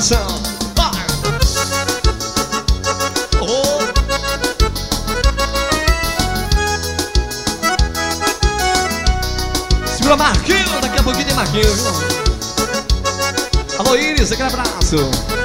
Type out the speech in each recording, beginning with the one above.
coração. Vai! Oh. Segura Marquinhos, daqui a pouquinho tem Marquinhos, viu? Alô Iris, aquele abraço.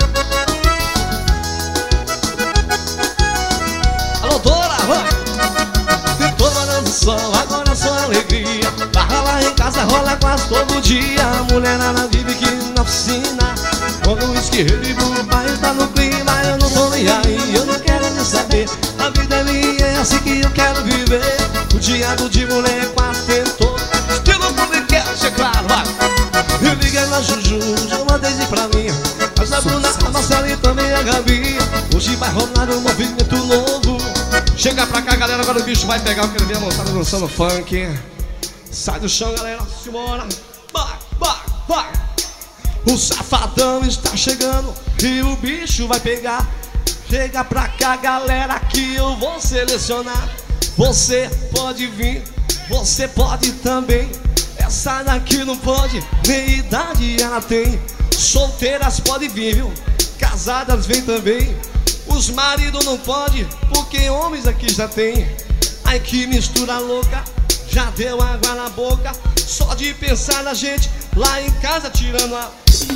Alô Dora, vai! Tô morando só, agora só alegria. Barra lá em casa rola quase todo dia. A mulherada vive aqui na oficina. Quando o uísque revivo, o pai tá no clima. Eu não tô nem aí, eu não quero nem saber. A vida é minha, é assim que eu quero viver. O diabo de mulher quase tentou. Estilo podcast, é claro, vai. Eu liguei na Juju, chama a Deise pra mim. Mas a Bruna, a Marcela e também a Gabi. Hoje vai rolar um movimento novo. Chega pra cá, galera, agora o bicho vai pegar. Eu quero ver a moçada dançando funk. Sai do chão, galera, simbora. Vai, vai, vai. O safadão está chegando e o bicho vai pegar. Chega pra cá, galera, que eu vou selecionar. Você pode vir, você pode também. Essa daqui não pode, nem idade ela tem. Solteiras pode vir, viu? Casadas vem também. Os maridos não pode, porque homens aqui já tem. Ai que mistura louca, já deu água na boca. Só de pensar na gente lá em casa tirando a...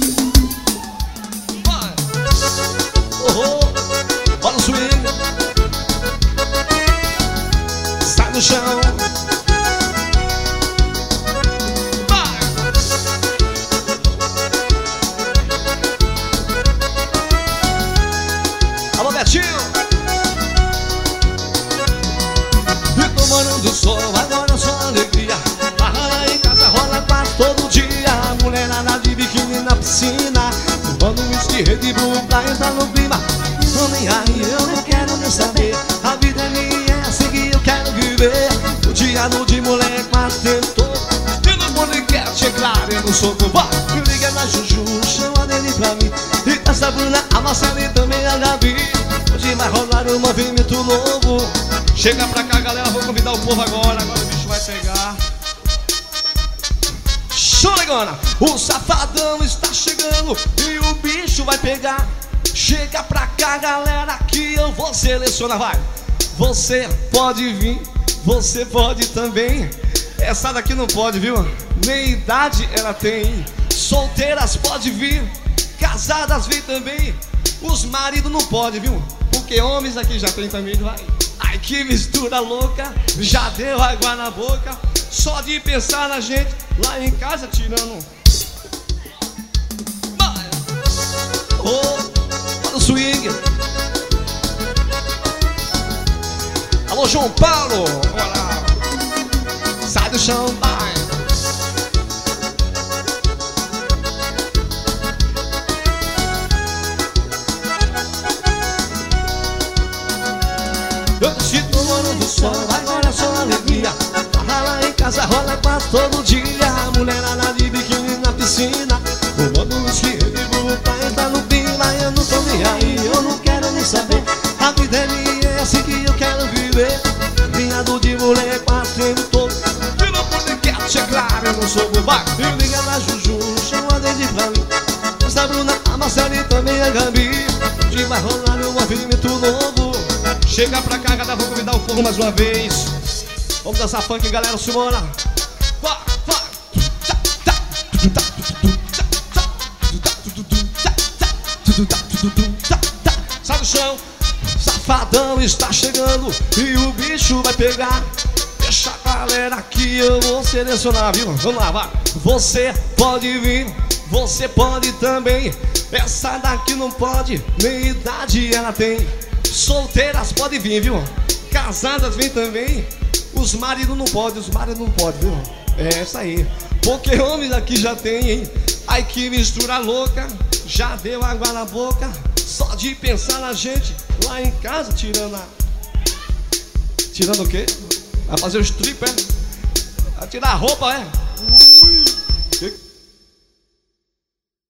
Vai! Oh, olha o swing. Sai do chão. Alô Betinho. E tô morando só, agora só alegria. Barra lá em casa rola quase todo dia. A mulherada de biquíni na piscina. Quando o uísque Red Bull pra entrar no clima. Tô nem aí, eu não quero nem saber. A vida é minha, é assim que eu quero viver. O diabo de mulher quase tentou. E no podcast, é claro, eu não sou covarde. Me liga na Juju, chama dele pra mim. E essa Bruna, a Marcela e também a Gabi. Hoje vai rolar um movimento novo. Chega pra cá, galera, vou convidar o povo agora. Agora o bicho vai pegar. Show, negona! O safadão está chegando e o bicho vai pegar. Chega pra cá, galera, que eu vou selecionar. Vai! Você pode vir, você pode também. Essa daqui não pode, viu? Nem idade ela tem. Solteiras pode vir, casadas vem também. Os maridos não podem, viu? Porque homens aqui já tem também, vai. Ai que mistura louca, já deu água na boca. Só de pensar na gente lá em casa tirando. Vai! Oh, olha o swing. Alô João Paulo, bora. Sai do chão, vai. Eu te tô morando só, agora é só alegria. Barra lá em casa rola quase todo dia. A mulherada de biquíni na piscina. Tomando um uísque vivo pra entrar no clima. Eu não tô nem aí, eu não quero nem saber. A vida é minha, é assim que eu quero viver. Vinhado de mulher quase tempo todo. E no podcast, é claro, eu não sou bobaco. E liga na Juju, chama a Deise pra mim. Essa Bruna, a Marcela e também a Gabi. Hoje vai rolar um movimento novo. Chega pra cá, galera, vou convidar o povo mais uma vez. Vamos dançar funk, galera, simbora. Vai, vai. Sai do chão. Safadão está chegando e o bicho vai pegar. Deixa a galera aqui, eu vou selecionar, viu? Vamos lá, vai. Você pode vir, você pode também. Essa daqui não pode, nem idade ela tem. Solteiras pode vir, viu? Casadas vem também. Os maridos não podem, viu? É isso aí. Porque homens aqui já tem, hein? Ai que mistura louca, já deu água na boca. Só de pensar na gente lá em casa tirando a... Tirando o quê? Vai fazer o strip, é? Vai tirar a roupa, é? Ui.